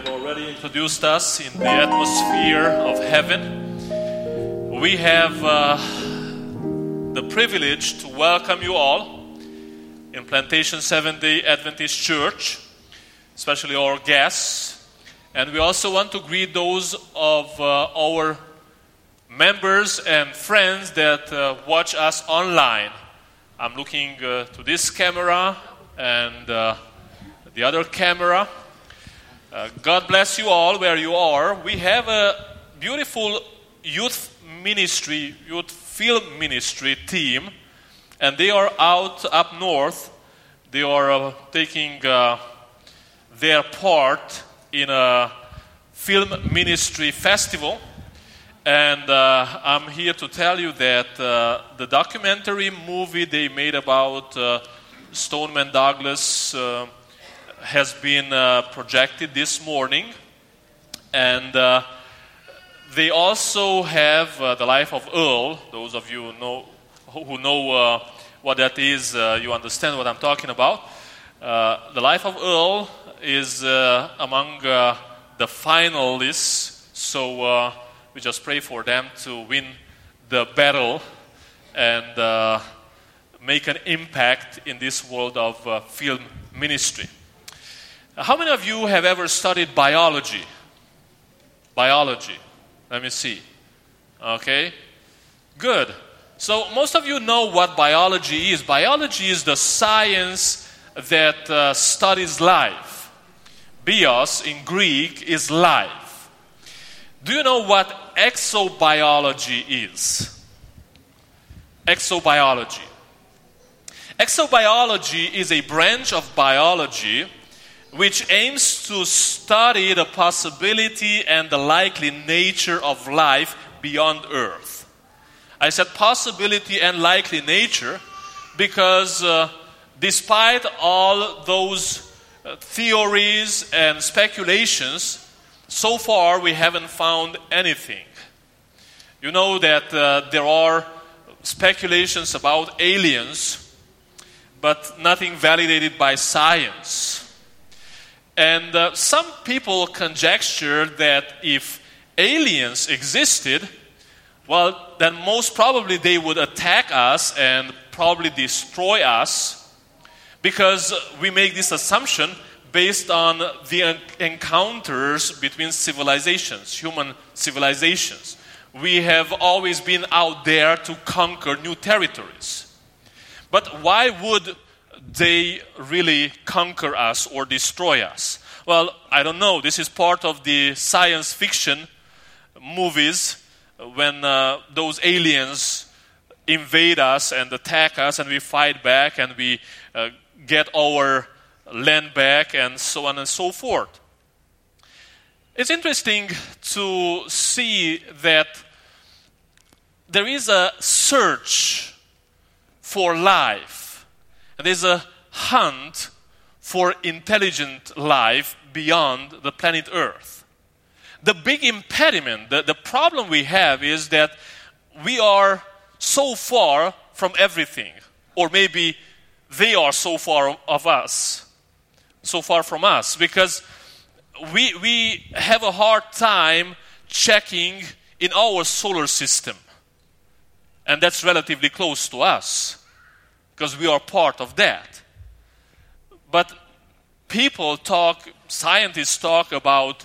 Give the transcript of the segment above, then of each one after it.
have already introduced us in the atmosphere of heaven. We have the privilege to welcome you all in Plantation Seventh-day Adventist Church, especially our guests. And we also want to greet those of our members and friends that watch us online. I'm looking to this camera and the other camera. God bless you all where you are. We have a beautiful youth film ministry team, and they are out up north. They are taking their part in a film ministry festival. And I'm here to tell you that the documentary movie they made about Stoneman Douglas has been projected this morning, and they also have the life of Earl. Those of you who know what that is, you understand what I'm talking about. The life of Earl is among the finalists, so we just pray for them to win the battle and make an impact in this world of film ministry. How many of you have ever studied biology? Biology. Let me see. Okay. Good. So most of you know what biology is. Biology is the science that studies life. Bios in Greek is life. Do you know what exobiology is? Exobiology. Exobiology is a branch of biology which aims to study the possibility and the likely nature of life beyond Earth. I said possibility and likely nature because despite all those theories and speculations, so far we haven't found anything. You know that there are speculations about aliens, but nothing validated by science. And some people conjecture that if aliens existed, well, then most probably they would attack us and probably destroy us, because we make this assumption based on the encounters between civilizations, human civilizations. We have always been out there to conquer new territories. But why would they really conquer us or destroy us? Well, I don't know. This is part of the science fiction movies when those aliens invade us and attack us and we fight back and we get our land back and so on and so forth. It's interesting to see that there is a search for life. There's a hunt for intelligent life beyond the planet Earth. The big impediment, the problem we have is that we are so far from everything. Or maybe they are so far from us, because we have a hard time checking in our solar system. And that's relatively close to us, because we are part of that. But scientists talk about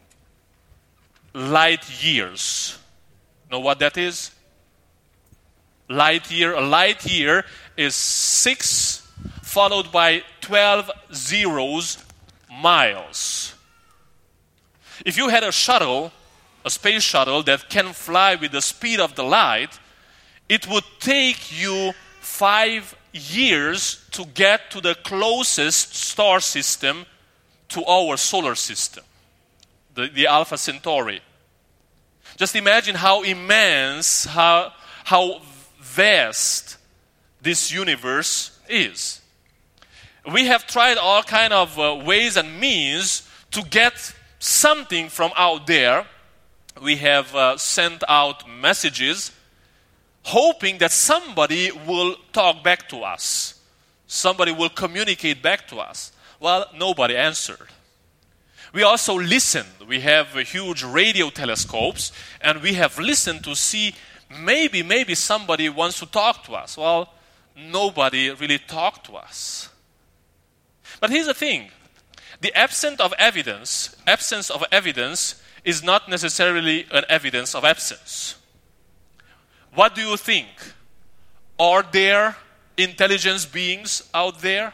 light years. Know what that is? Light year. A light year is 6 followed by 12 zeros miles. If you had a space shuttle that can fly with the speed of the light, it would take you 5 years to get to the closest star system to our solar system, the Alpha Centauri. Just imagine how immense, how vast this universe is. We have tried all kind of ways and means to get something from out there. We have sent out messages hoping that somebody will talk back to us. Somebody will communicate back to us. Well, nobody answered. We also listened. We have huge radio telescopes, and we have listened to see maybe somebody wants to talk to us. Well, nobody really talked to us. But here's the thing. The absence of evidence is not necessarily an evidence of absence. What do you think? Are there intelligence beings out there?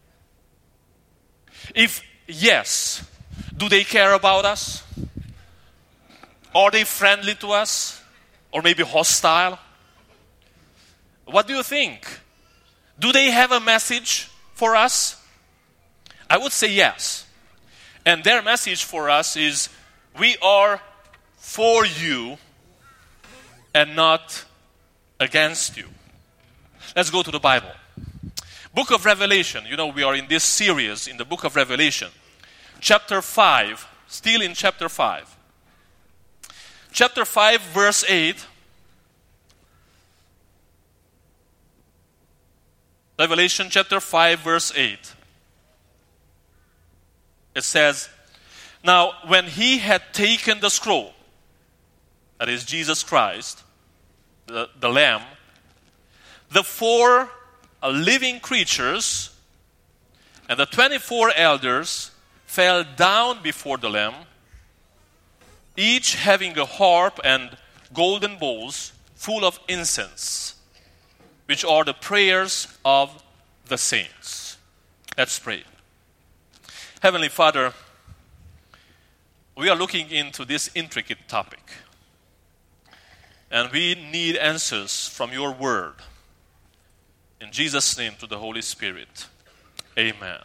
If yes, do they care about us? Are they friendly to us? Or maybe hostile? What do you think? Do they have a message for us? I would say yes. And their message for us is, we are for you and not against you. Let's go to the Bible. Book of Revelation. You know, we are in this series in the book of Revelation. Chapter 5. Still in chapter 5. Chapter 5, verse 8. Revelation chapter 5, verse 8. It says, now when he had taken the scroll, that is Jesus Christ, the Lamb, the 4 living creatures and the 24 elders fell down before the Lamb, each having a harp and golden bowls full of incense, which are the prayers of the saints. Let's pray. Heavenly Father, we are looking into this intricate topic, and we need answers from your word. In Jesus' name, to the Holy Spirit. Amen.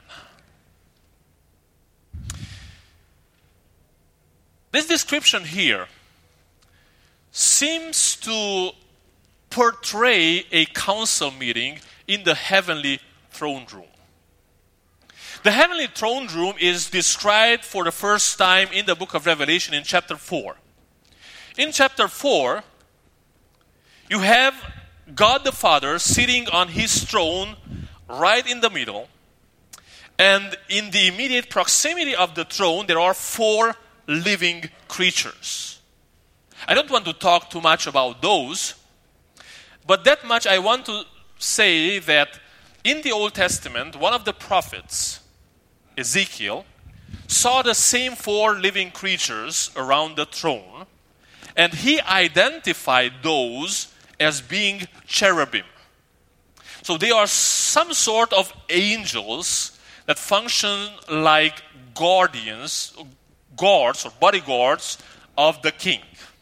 This description here seems to portray a council meeting in the heavenly throne room. The heavenly throne room is described for the first time in the book of Revelation in chapter 4. In chapter 4, you have God the Father sitting on his throne right in the middle. And in the immediate proximity of the throne, there are 4 living creatures. I don't want to talk too much about those, but that much I want to say that in the Old Testament, one of the prophets, Ezekiel, saw the same 4 living creatures around the throne, and he identified those as being cherubim. So they are some sort of angels that function like guards or bodyguards of the king.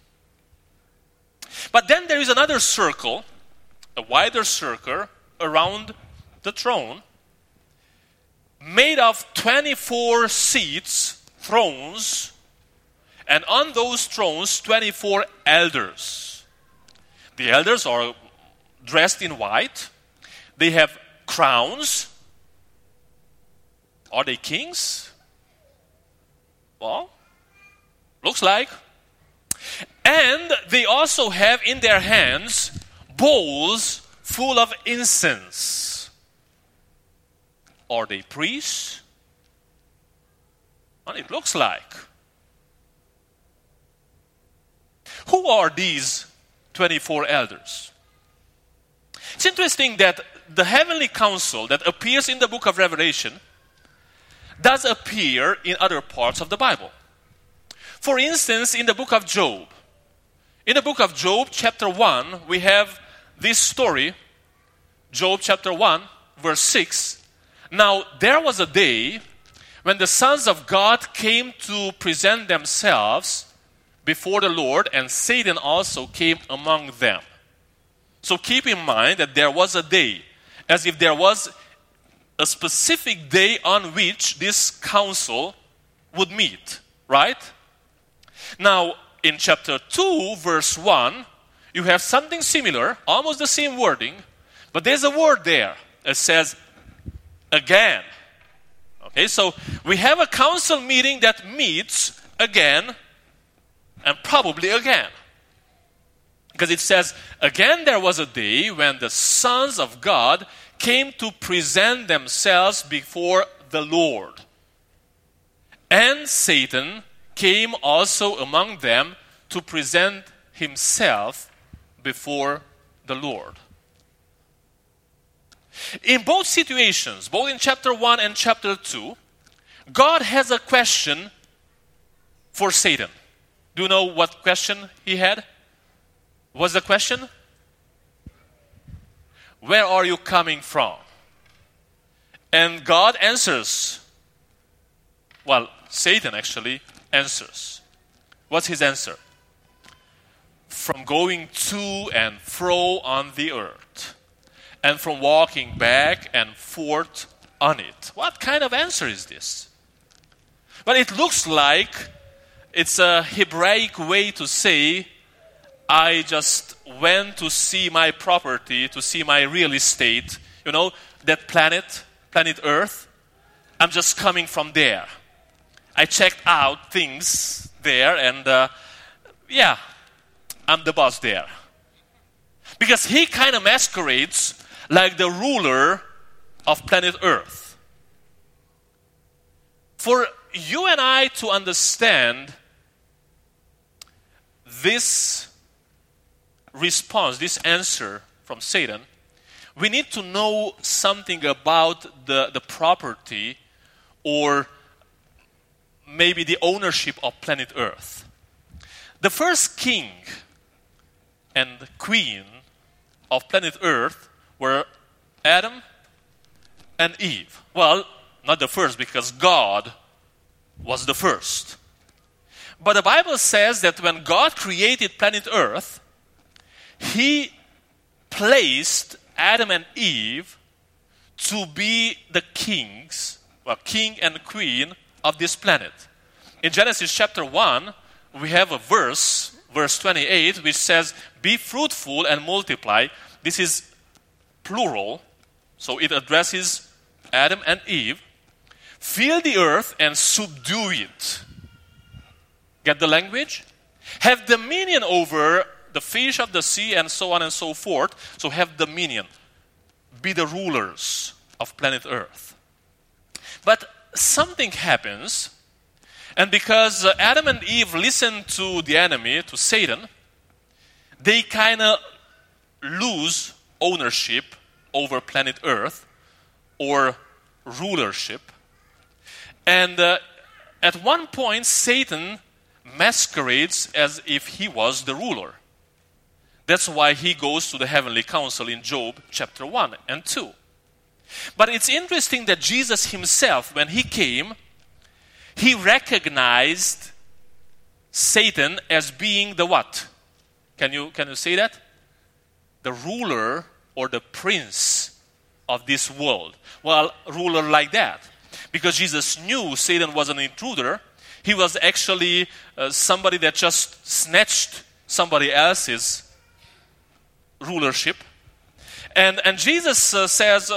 But then there is another circle, a wider circle around the throne, made of 24 seats, thrones, and on those thrones 24 elders. The elders are dressed in white. They have crowns. Are they kings? Well, looks like. And they also have in their hands bowls full of incense. Are they priests? Well, it looks like. Who are these 24 elders? It's interesting that the heavenly council that appears in the book of Revelation does appear in other parts of the Bible. For instance, in the book of Job. In the book of Job, chapter 1, we have this story. Job chapter 1, verse 6. Now, there was a day when the sons of God came to present themselves before the Lord, and Satan also came among them. So keep in mind that there was a day, as if there was a specific day on which this council would meet, right? Now, in chapter 2, verse 1, you have something similar, almost the same wording, but there's a word there. It says, again. Okay, so we have a council meeting that meets again and probably again. Because it says, again there was a day when the sons of God came to present themselves before the Lord. And Satan came also among them to present himself before the Lord. In both situations, both in chapter 1 and chapter 2, God has a question for Satan. Do you know what question he had? What's the question? Where are you coming from? And God answers. Well, Satan actually answers. What's his answer? From going to and fro on the earth, and from walking back and forth on it. What kind of answer is this? Well, it looks like it's a Hebraic way to say, I just went to see my property, to see my real estate. You know, that planet Earth. I'm just coming from there. I checked out things there and I'm the boss there. Because he kind of masquerades like the ruler of planet Earth. For you and I to understand this response, this answer from Satan, we need to know something about the property or maybe the ownership of planet Earth. The first king and queen of planet Earth were Adam and Eve. Well, not the first because God was the first. But the Bible says that when God created planet Earth, He placed Adam and Eve to be the kings, king and queen of this planet. In Genesis chapter 1, we have a verse 28, which says, "Be fruitful and multiply." This is plural, so it addresses Adam and Eve. "Fill the earth and subdue it." Get the language? Have dominion over the fish of the sea and so on and so forth. So have dominion. Be the rulers of planet Earth. But something happens, and because Adam and Eve listened to the enemy, to Satan, they kind of lose ownership over planet Earth or rulership. And at one point, Satan masquerades as if he was the ruler. That's why he goes to the heavenly council in Job chapter 1 and 2. But it's interesting that Jesus himself, when he came, he recognized Satan as being the what? Can you say that? The ruler or the prince of this world. Well, ruler like that. Because Jesus knew Satan was an intruder. He was actually somebody that just snatched somebody else's rulership. And Jesus says,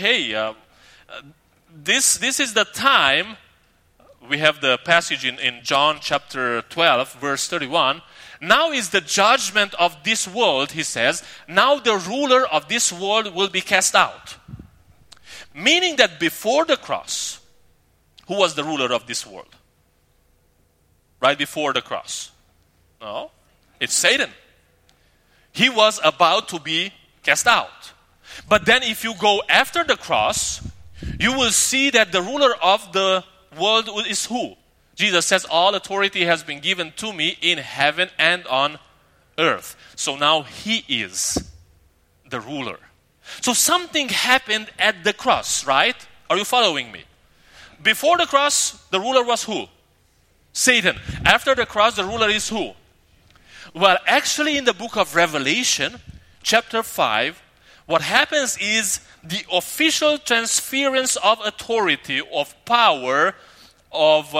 this is the time. We have the passage in John chapter 12, verse 31. "Now is the judgment of this world," he says. "Now the ruler of this world will be cast out." Meaning that before the cross, who was the ruler of this world? Right before the cross? No, it's Satan. He was about to be cast out. But then if you go after the cross, you will see that the ruler of the world is who? Jesus says, "All authority has been given to me in heaven and on earth." So now he is the ruler. So something happened at the cross, right? Are you following me? Before the cross, the ruler was who? Satan. After the cross, the ruler is who? Well, actually in the book of Revelation, chapter 5, what happens is the official transference of authority, of power, of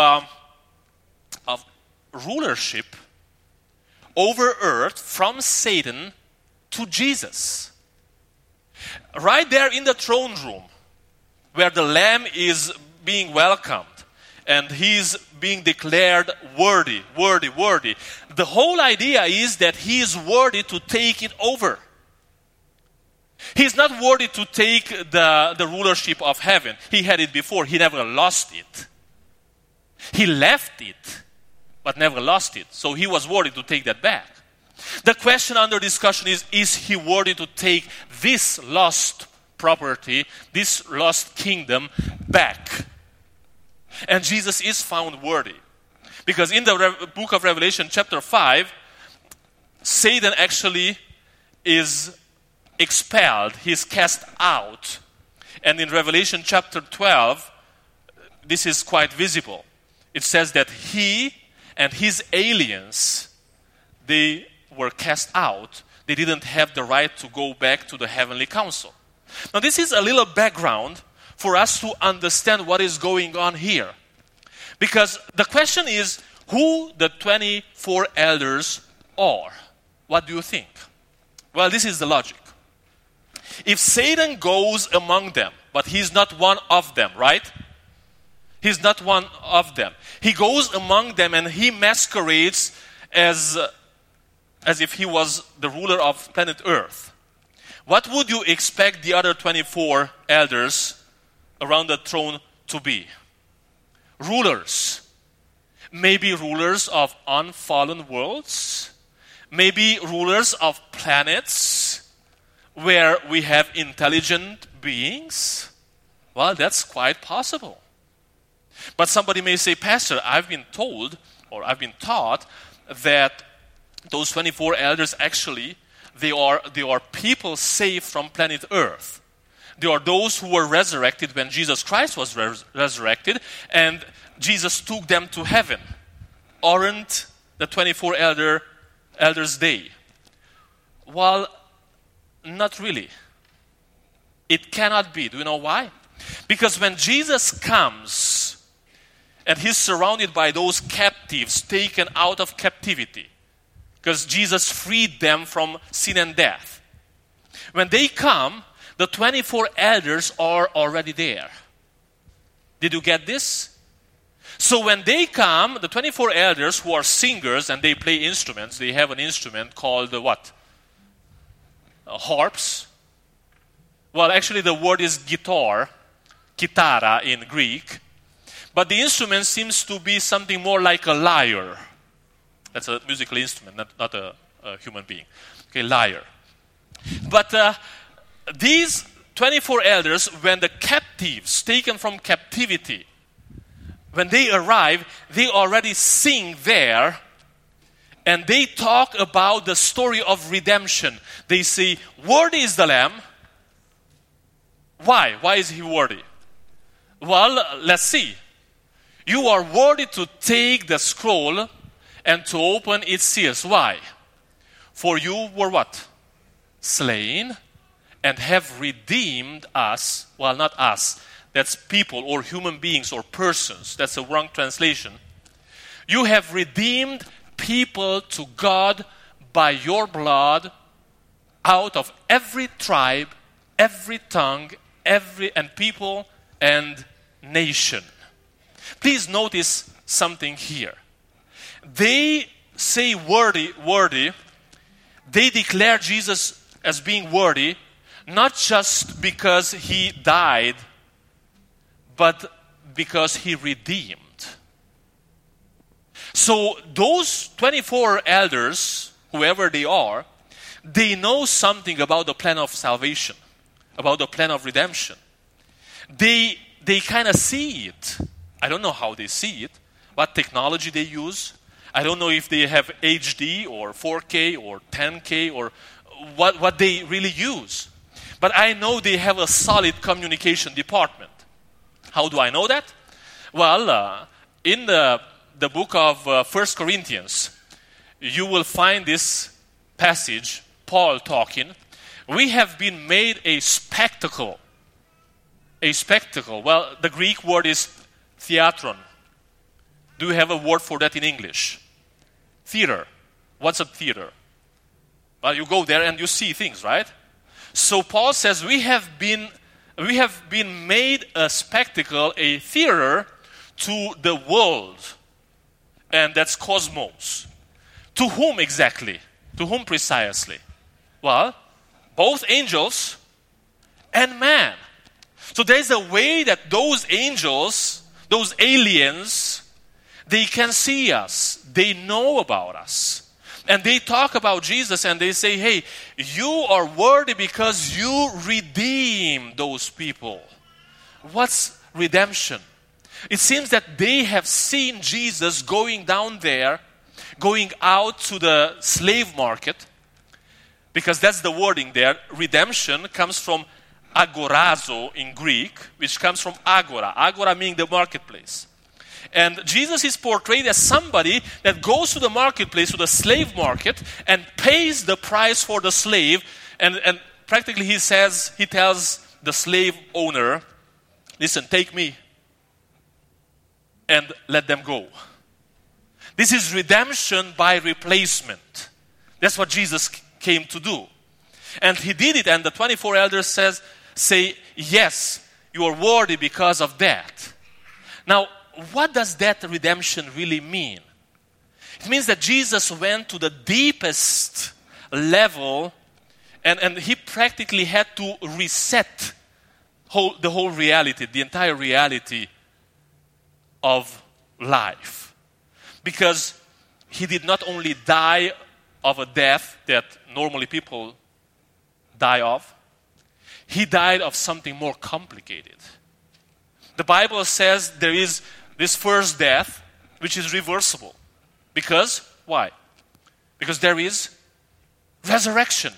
rulership over earth from Satan to Jesus. Right there in the throne room, where the Lamb is being welcomed, and he's being declared worthy. The whole idea is that he is worthy to take it over. He's not worthy to take the rulership of heaven. He had it before. He never lost it. He left it, but never lost it. So he was worthy to take that back. The question under discussion is he worthy to take this lost property, this lost kingdom back? And Jesus is found worthy. Because in the book of Revelation chapter 5, Satan actually is expelled. He is cast out. And in Revelation chapter 12, this is quite visible. It says that he and his aliens, they were cast out. They didn't have the right to go back to the heavenly council. Now this is a little background for us to understand what is going on here. Because the question is who the 24 elders are. What do you think? Well, this is the logic. If Satan goes among them, but he's not one of them, right? He's not one of them. He goes among them and he masquerades as if he was the ruler of planet Earth. What would you expect the other 24 elders around the throne to be? Rulers. Maybe rulers of unfallen worlds. Maybe rulers of planets where we have intelligent beings. Well, that's quite possible. But somebody may say, Pastor, I've been told or I've been taught that those 24 elders actually, they are people saved from planet Earth. They are those who were resurrected when Jesus Christ was resurrected and Jesus took them to heaven. Aren't the 24 elders they? Well, not really. It cannot be. Do you know why? Because when Jesus comes and he's surrounded by those captives taken out of captivity, because Jesus freed them from sin and death. When they come, the 24 elders are already there. Did you get this? So when they come, the 24 elders who are singers and they play instruments, they have an instrument called what? Harps. Well, actually the word is guitar, kitara in Greek. But the instrument seems to be something more like a lyre. That's a musical instrument, not a human being. Okay, lyre. But these 24 elders, when the captives taken from captivity, when they arrive, they already sing there and they talk about the story of redemption. They say, worthy is the Lamb. Why? Why is he worthy? Well, let's see. You are worthy to take the scroll and to open its seals. Why? For you were what? Slain and have redeemed us. Well, not us. That's people or human beings or persons. That's a wrong translation. You have redeemed people to God by your blood out of every tribe, every tongue, and people and nation. Please notice something here. They say worthy. They declare Jesus as being worthy, not just because he died, but because he redeemed. So those 24 elders, whoever they are, they know something about the plan of salvation, about the plan of redemption. They kind of see it. I don't know how they see it, what technology they use. I don't know if they have HD or 4K or 10K or what they really use. But I know they have a solid communication department. How do I know that? Well, in the book of 1 Corinthians, you will find this passage, Paul talking. We have been made a spectacle. A spectacle. Well, the Greek word is theatron. Do you have a word for that in English? Theater. What's a theater? Well, you go there and you see things, right? So Paul says we have been made a spectacle, a theater to the world. And that's cosmos. To whom exactly? To whom precisely? Well, both angels and man. So there's a way that those angels, those aliens, They can see us. They know about us. And they talk about Jesus and they say, hey, you are worthy because you redeem those people. What's redemption? It seems that they have seen Jesus going down there, going out to the slave market, because that's the wording there. Redemption comes from agorazo in Greek, which comes from agora. Agora meaning the marketplace. And Jesus is portrayed as somebody that goes to the marketplace, to the slave market, and pays the price for the slave. And practically he tells the slave owner, listen, take me and let them go. This is redemption by replacement. That's what Jesus came to do. And he did it, and the 24 elders say, yes, you are worthy because of that. Now, what does that redemption really mean? It means that Jesus went to the deepest level and he practically had to reset the whole reality, the entire reality of life. Because he did not only die of a death that normally people die of, he died of something more complicated. The Bible says there is this first death, which is reversible. Because, why? Because there is resurrection.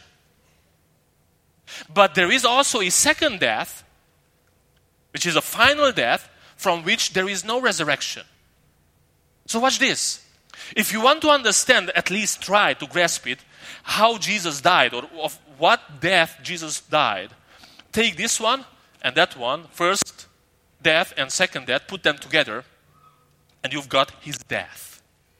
But there is also a second death, which is a final death, from which there is no resurrection. So watch this. If you want to understand, at least try to grasp it, how Jesus died, or of what death Jesus died, take this one and that one, first death and second death, put them together, and you've got his death.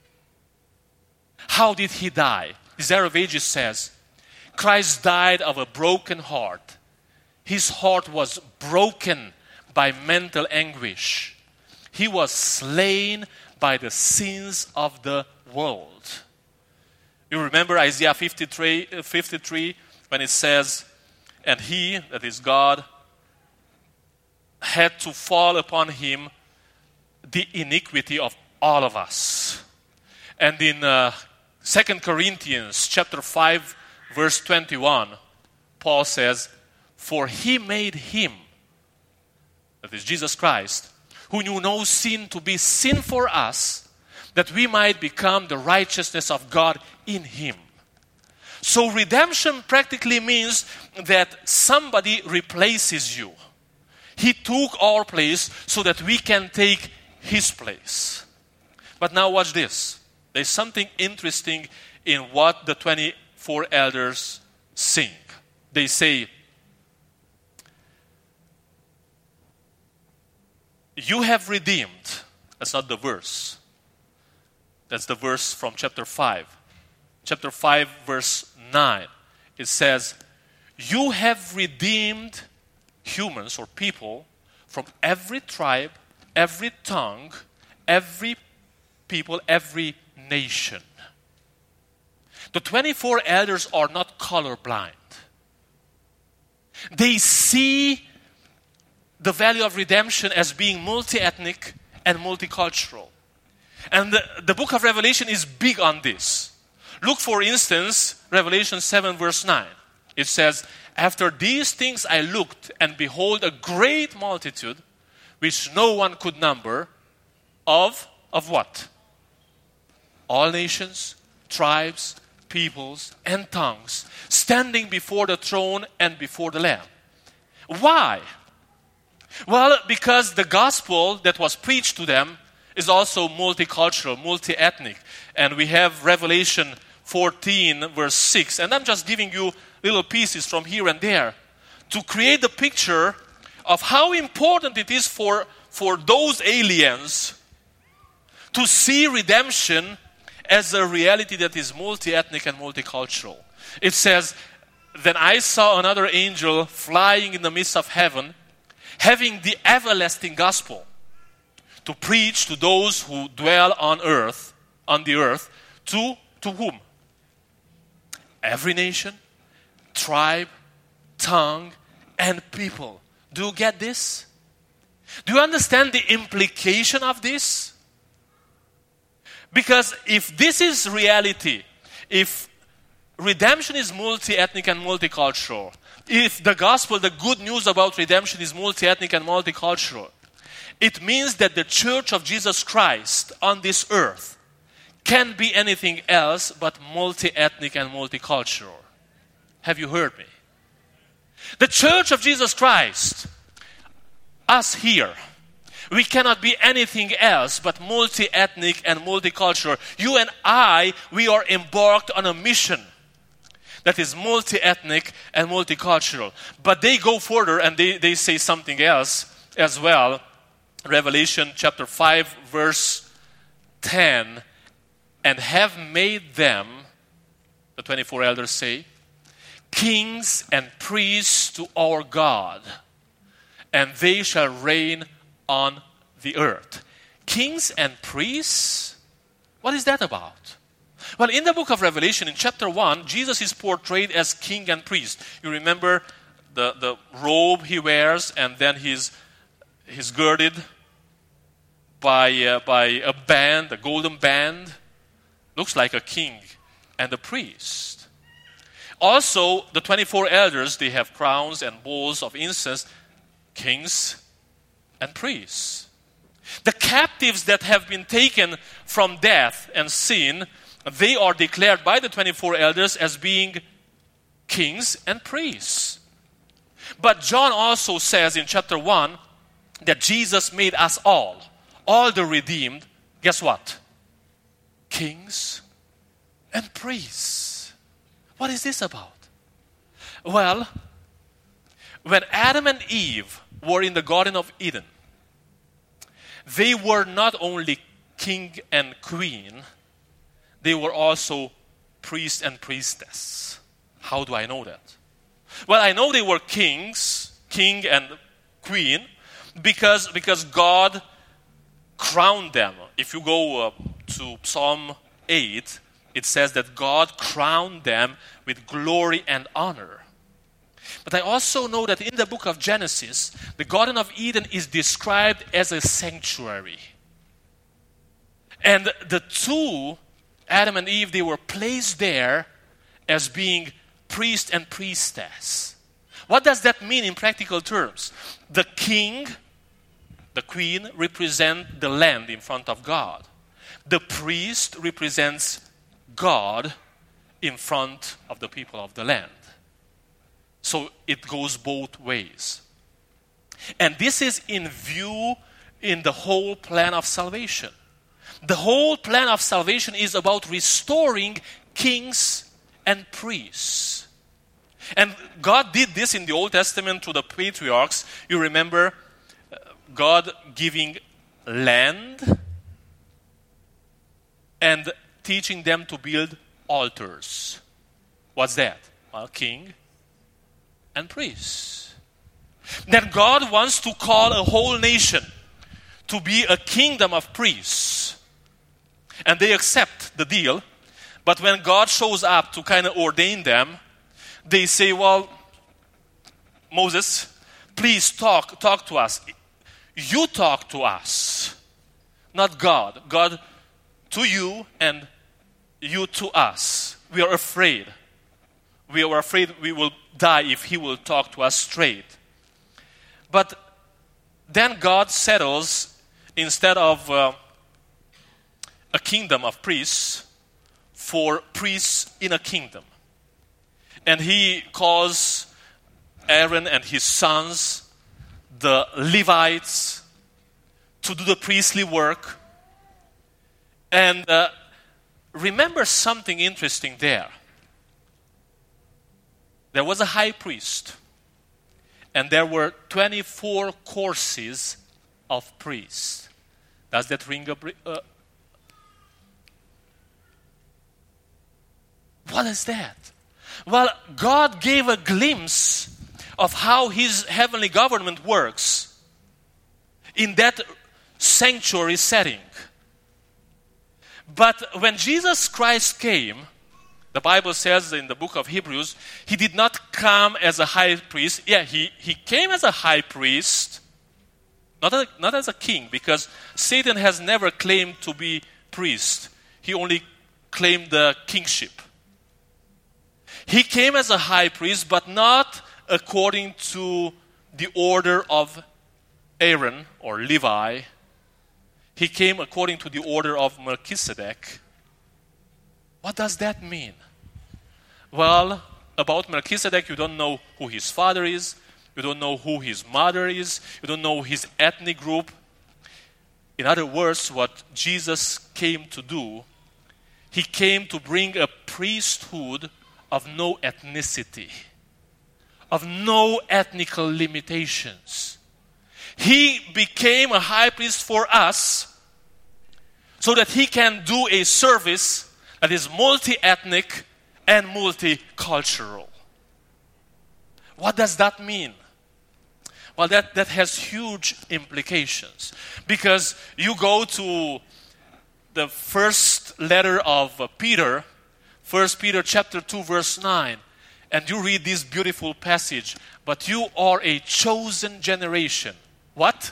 How did he die? Desire of Ages says, Christ died of a broken heart. His heart was broken by mental anguish. He was slain by the sins of the world. You remember Isaiah 53 when it says, and he, that is God, had to fall upon him the iniquity of all of us. And in 2 Corinthians chapter 5, verse 21, Paul says, for he made him, that is Jesus Christ, who knew no sin, to be sin for us, that we might become the righteousness of God in him. So redemption practically means that somebody replaces you. He took our place so that we can take his place. But now watch this. There's something interesting in what the 24 elders sing. They say, you have redeemed. That's not the verse. That's the verse from chapter 5. Chapter 5, verse 9. It says, you have redeemed humans or people from every tribe, every tongue, every people, every nation. The 24 elders are not colorblind. They see the value of redemption as being multi-ethnic and multicultural. And the book of Revelation is big on this. Look, for instance, Revelation 7 verse 9. It says, after these things I looked, and behold, a great multitude, which no one could number, of what? All nations, tribes, peoples, and tongues, standing before the throne and before the Lamb. Why? Well, because the gospel that was preached to them is also multicultural, multi-ethnic. And we have Revelation 14, verse 6. And I'm just giving you little pieces from here and there to create the picture of how important it is for those aliens to see redemption as a reality that is multi-ethnic and multicultural. It says, then I saw another angel flying in the midst of heaven, having the everlasting gospel to preach to those who dwell on the earth, to whom? Every nation, tribe, tongue, and people. Do you get this? Do you understand the implication of this? Because if this is reality, if redemption is multi-ethnic and multicultural, if the gospel, the good news about redemption is multi-ethnic and multicultural, it means that the church of Jesus Christ on this earth can't be anything else but multi-ethnic and multicultural. Have you heard me? The church of Jesus Christ, us here, we cannot be anything else but multi-ethnic and multicultural. You and I, we are embarked on a mission that is multi-ethnic and multicultural. But they go further and they say something else as well. Revelation chapter 5 verse 10, and have made them, the 24 elders say, kings and priests to our God, and they shall reign on the earth. Kings and priests? What is that about? Well, in the book of Revelation, in chapter 1, Jesus is portrayed as king and priest. You remember the robe he wears, and then he's girded by a band, a golden band. Looks like a king and a priest. Also, the 24 elders, they have crowns and bowls of incense, kings and priests. The captives that have been taken from death and sin, they are declared by the 24 elders as being kings and priests. But John also says in chapter 1 that Jesus made us all the redeemed, guess what? Kings and priests. What is this about? Well, when Adam and Eve were in the Garden of Eden, they were not only king and queen, they were also priest and priestess. How do I know that? Well, I know they were king and queen, because God crowned them. If you go to Psalm 8, it says that God crowned them with glory and honor. But I also know that in the book of Genesis, the Garden of Eden is described as a sanctuary. And the two, Adam and Eve, they were placed there as being priest and priestess. What does that mean in practical terms? The king, the queen, represent the land in front of God. The priest represents God in front of the people of the land. So it goes both ways. And this is in view in the whole plan of salvation. The whole plan of salvation is about restoring kings and priests. And God did this in the Old Testament to the patriarchs. You remember God giving land and teaching them to build altars. What's that? Well, king and priests. Then God wants to call a whole nation to be a kingdom of priests. And they accept the deal. But when God shows up to kind of ordain them, they say, well, Moses, please talk to us. You talk to us, not God. God to you and you to us. We are afraid. We are afraid we will die if he will talk to us straight. But then God settles, instead of a kingdom of priests, for priests in a kingdom. And he calls Aaron and his sons, the Levites, to do the priestly work. And remember something interesting there. There was a high priest, and there were 24 courses of priests. Does that ring a What is that? Well, God gave a glimpse of how his heavenly government works in that sanctuary setting. But when Jesus Christ came, the Bible says in the book of Hebrews, he did not come as a high priest. Yeah, he came as a high priest, not as a king, because Satan has never claimed to be priest. he only claimed the kingship. He came as a high priest, but not according to the order of Aaron or Levi. He came according to the order of Melchizedek. What does that mean? Well, about Melchizedek, you don't know who his father is. You don't know who his mother is. You don't know his ethnic group. In other words, what Jesus came to do, he came to bring a priesthood of no ethnicity, of no ethnical limitations. He became a high priest for us so that he can do a service that is multi-ethnic and multicultural. What does that mean? Well, that has huge implications. Because you go to the first letter of Peter, 1 Peter chapter 2, verse 9, and you read this beautiful passage. But you are a chosen generation. What?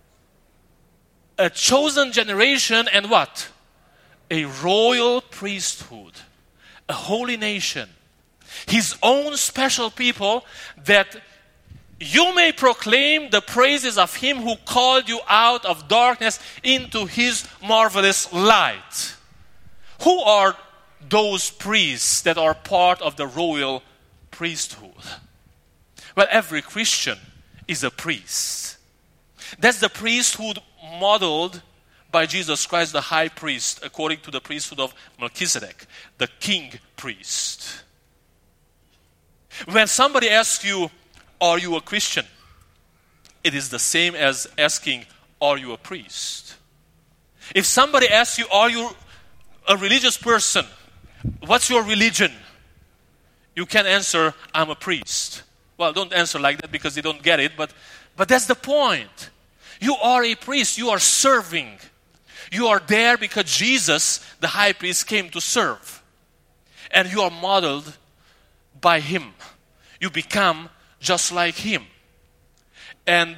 A chosen generation and what? A royal priesthood, a holy nation, his own special people, that you may proclaim the praises of him who called you out of darkness into his marvelous light. Who are those priests that are part of the royal priesthood? Well, every Christian is a priest. That's the priesthood modeled by Jesus Christ, the high priest, according to the priesthood of Melchizedek, the king priest. When somebody asks you, are you a Christian? It is the same as asking, are you a priest? If somebody asks you, are you a religious person? What's your religion? You can answer, I'm a priest. Well, don't answer like that because they don't get it, but that's the point. You are a priest. You are serving. You are there because Jesus, the high priest, came to serve. And you are modeled by him. You become just like him. And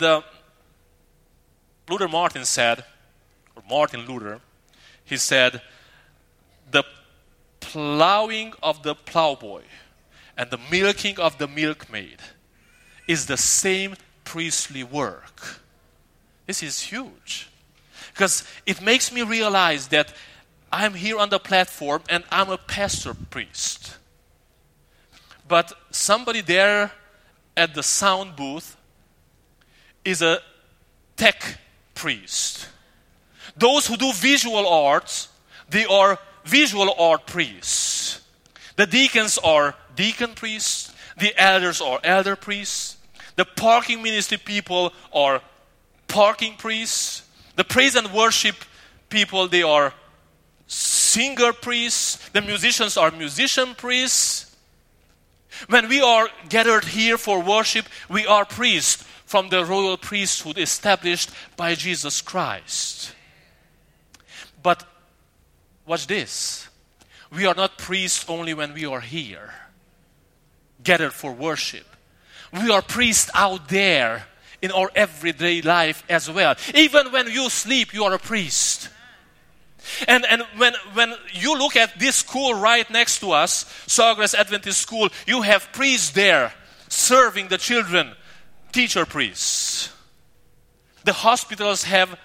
Martin Luther, he said, the plowing of the plowboy and the milking of the milkmaid is the same priestly work. This is huge. Because it makes me realize that I'm here on the platform and I'm a pastor priest. But somebody there at the sound booth is a tech priest. Those who do visual arts, they are visual art priests. The deacons are deacon priests. The elders are elder priests. The parking ministry people are parking priests. The praise and worship people, they are singer priests. The musicians are musician priests. When we are gathered here for worship, we are priests from the royal priesthood established by Jesus Christ. But watch this. We are not priests only when we are here, gathered for worship. We are priests out there in our everyday life as well. Even when you sleep, you are a priest. And when you look at this school right next to us, Sawgrass Adventist School, you have priests there serving the children, teacher priests. The hospitals have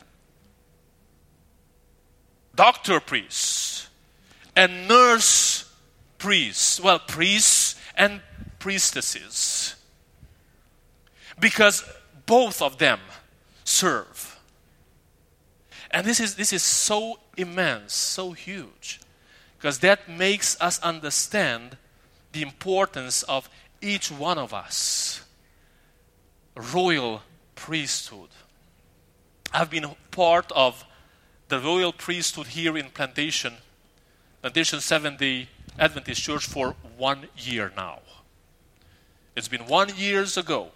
doctor priests and nurse priests. Well, priests and priestesses. Because both of them serve. And this is so immense, so huge. Because that makes us understand the importance of each one of us. Royal priesthood. I've been part of the royal priesthood here in Plantation Seventh-day Adventist Church for 1 year now. It's been 1 year ago,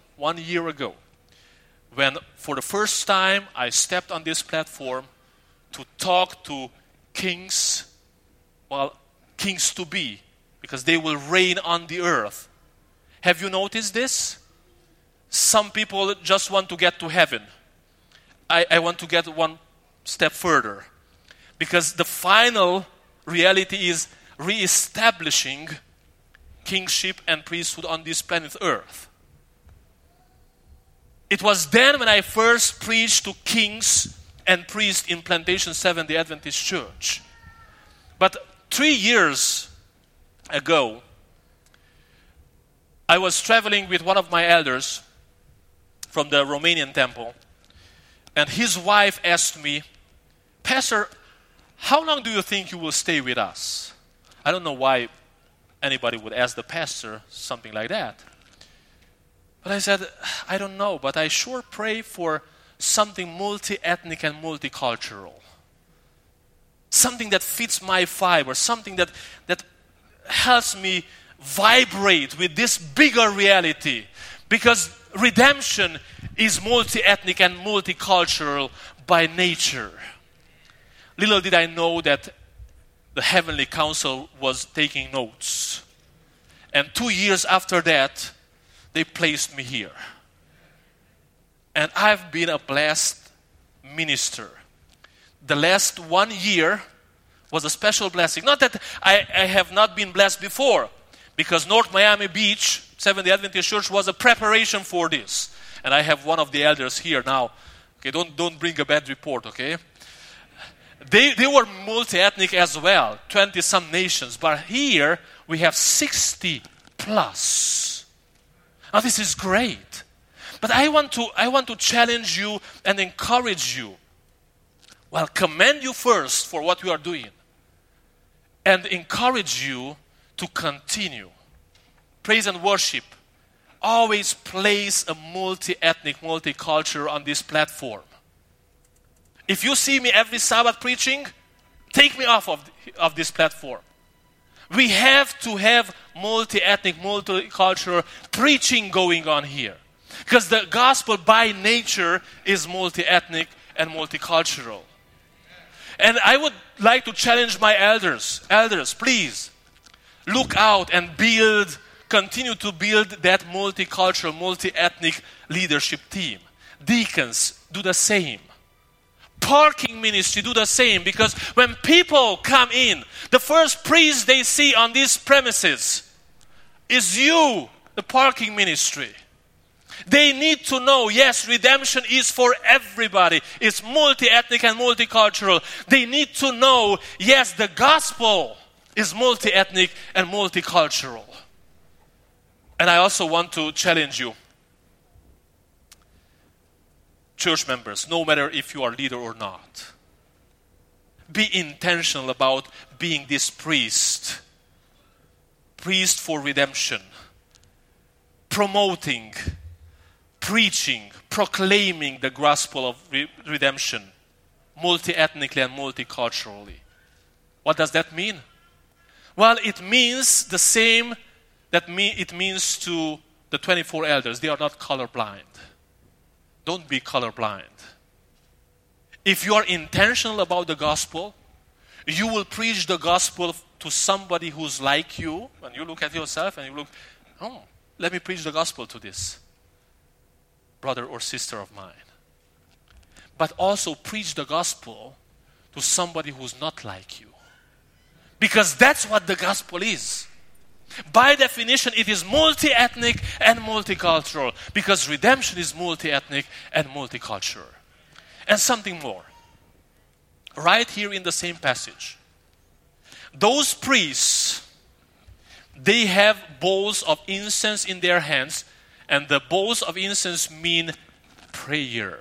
when for the first time I stepped on this platform to talk to kings, kings to be, because they will reign on the earth. Have you noticed this? Some people just want to get to heaven. I want to get one step further. Because the final reality is reestablishing kingship and priesthood on this planet Earth. It was then when I first preached to kings and priests in Plantation Seventh-day Adventist Church. But 3 years ago, I was traveling with one of my elders from the Romanian temple, and his wife asked me, "Pastor, how long do you think you will stay with us?" I don't know why anybody would ask the pastor something like that. But I said, "I don't know, but I sure pray for something multi-ethnic and multicultural. Something that fits my fiber, something that helps me vibrate with this bigger reality. Because redemption is multi-ethnic and multicultural by nature." Little did I know that the Heavenly Council was taking notes. And 2 years after that, they placed me here. And I've been a blessed minister. The last 1 year was a special blessing. Not that I have not been blessed before, because North Miami Beach Seventh-day Adventist Church was a preparation for this. And I have one of the elders here now. Okay, don't bring a bad report, okay? They were multi-ethnic as well, 20-some nations. But here we have 60 plus. Now this is great. But I want to challenge you and encourage you. Well, commend you first for what you are doing. And encourage you to continue. Praise and worship always place a multi-ethnic, multicultural on this platform. If you see me every Sabbath preaching, take me off of this platform. We have to have multi-ethnic, multicultural preaching going on here. Because the gospel by nature is multi-ethnic and multicultural. And I would like to challenge my elders. Elders, please, look out and continue to build that multicultural, multi-ethnic leadership team. Deacons, do the same. Parking ministry, do the same. Because when people come in, the first priest they see on these premises is you, the parking ministry. They need to know, yes, redemption is for everybody. It's multi-ethnic and multicultural. They need to know, yes, the gospel is multi-ethnic and multicultural. And I also want to challenge you, church members, no matter if you are leader or not, be intentional about being this priest for redemption, promoting, preaching, proclaiming the gospel of redemption, multi-ethnically and multiculturally. What does that mean? Well, it means the same that it means to the 24 elders. They are not colorblind. Don't be colorblind. If you are intentional about the gospel, you will preach the gospel to somebody who's like you. When you look at yourself and you look, oh, let me preach the gospel to this brother or sister of mine. But also preach the gospel to somebody who's not like you. Because that's what the gospel is. By definition, it is multi-ethnic and multicultural. Because redemption is multi-ethnic and multicultural. And something more. Right here in the same passage. Those priests, they have bowls of incense in their hands. And the bowls of incense mean prayer.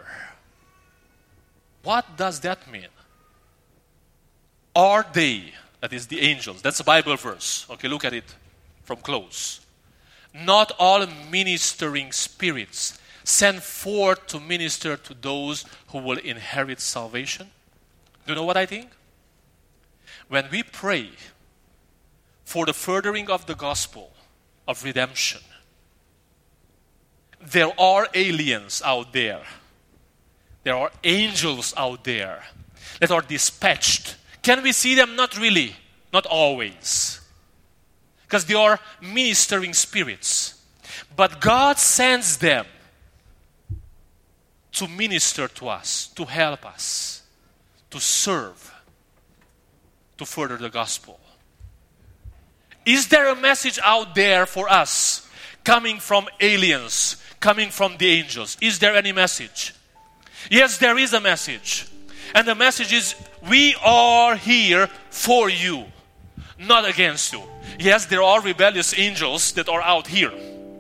What does that mean? Are they, that is the angels, that's a Bible verse. Okay, look at it from close. Not all ministering spirits sent forth to minister to those who will inherit salvation. Do you know what I think? When we pray for the furthering of the gospel of redemption, there are aliens out there. There are angels out there that are dispatched. Can we see them? Not really. Not always. Because they are ministering spirits. But God sends them to minister to us, to help us, to serve. to further the gospel? Is there a message out there for us coming from aliens, coming from the angels? Is there any message? Yes, there is a message. And the message is, we are here for you, not against you. Yes, there are rebellious angels that are out here,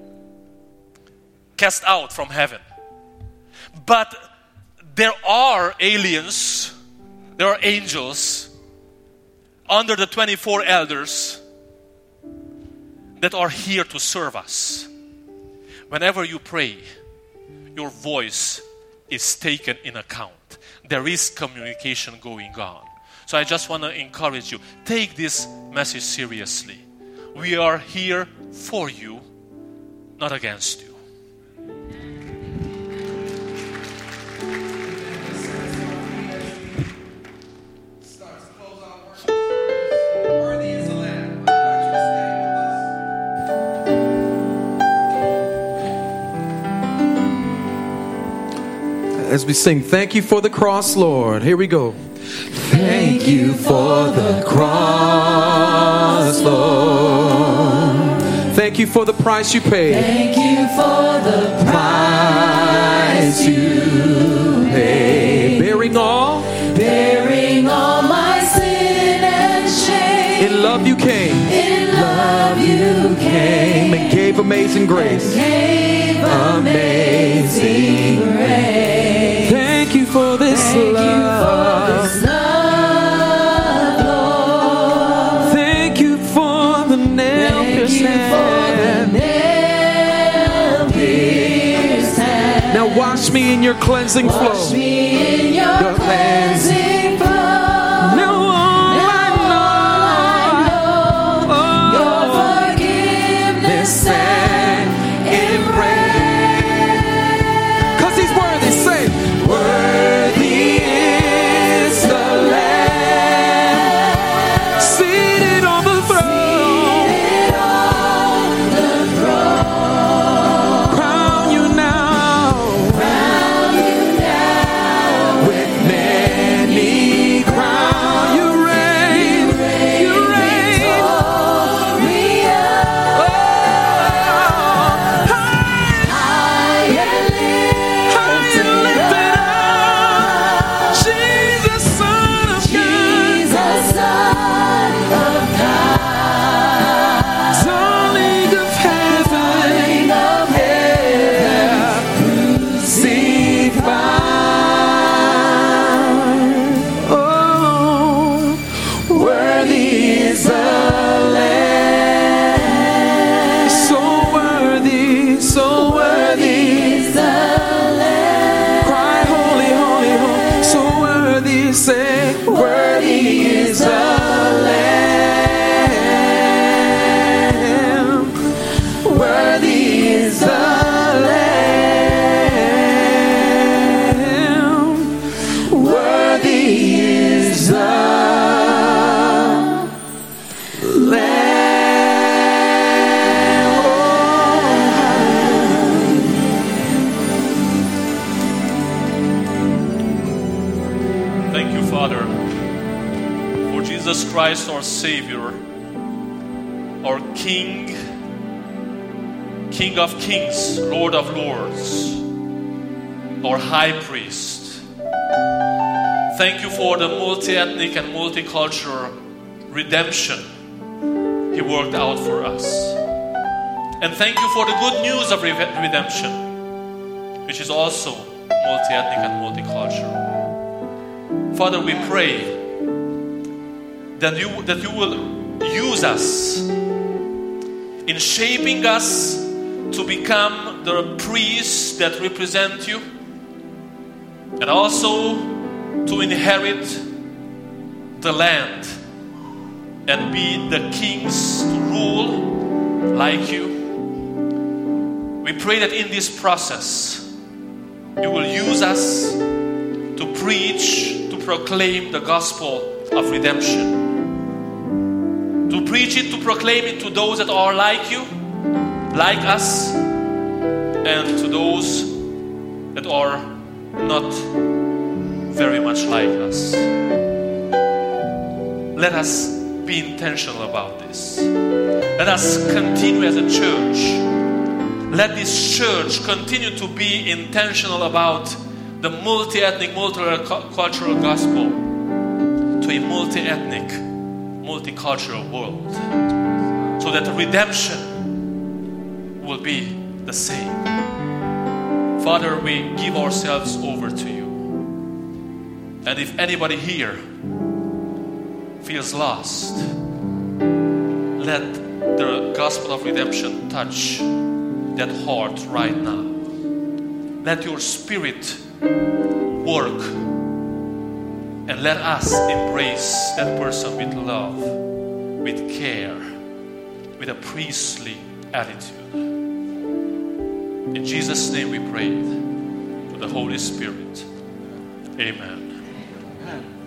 cast out from heaven. But there are aliens, there are angels under the 24 elders that are here to serve us. Whenever you pray, your voice is taken in account. There is communication going on. So I just want to encourage you, take this message seriously. We are here for you, not against you. As we sing, thank you for the cross, Lord. Here we go. Thank you for the cross, Lord. Thank you for the price you paid. Thank you for the price you paid. Bearing all my sin and shame. in love you came. In love you came. And gave amazing grace. Amazing grace. Thank you for this love. Lord. Thank you for the nail-pierced hand. Now wash me in your cleansing flow. Wash me in your cleansing flow. Now all I know, your forgiveness and embrace. 'Cause he's worthy, say, worthy is the Lamb, seated on the throne. Crown you now with many crowns. You reign, you reign. High and lifted up, Jesus, Son of God, darling of heaven, crucified. Oh, worthy is the Lamb, so worthy, so worthy. Cry, holy, holy, holy, so worthy. Say, worthy is the Lamb. Worthy is the Lamb. Worthy is the Thank you, Father, for Jesus Christ, our Savior, our King, King of Kings, Lord of Lords, our High Priest. Thank you for the multi-ethnic and multicultural redemption He worked out for us. And thank you for the good news of redemption, which is also multi-ethnic and multicultural. Father, we pray that you will use us in shaping us to become the priests that represent you, and also to inherit the land and be the kings to rule like you. We pray that in this process you will use us to preach, to proclaim the gospel of redemption, to preach it, to proclaim it to those that are like you, like us, and to those that are not very much like us. let us be intentional about this. Let us continue as a church. Let this church continue to be intentional about the multi-ethnic, multicultural gospel to a multi-ethnic, multicultural world, so that the redemption will be the same. Father, we give ourselves over to you. And if anybody here feels lost, let the gospel of redemption touch that heart right now. Let your spirit work, and let us embrace that person with love, with care, with a priestly attitude. In Jesus' name we pray, to the Holy Spirit. Amen.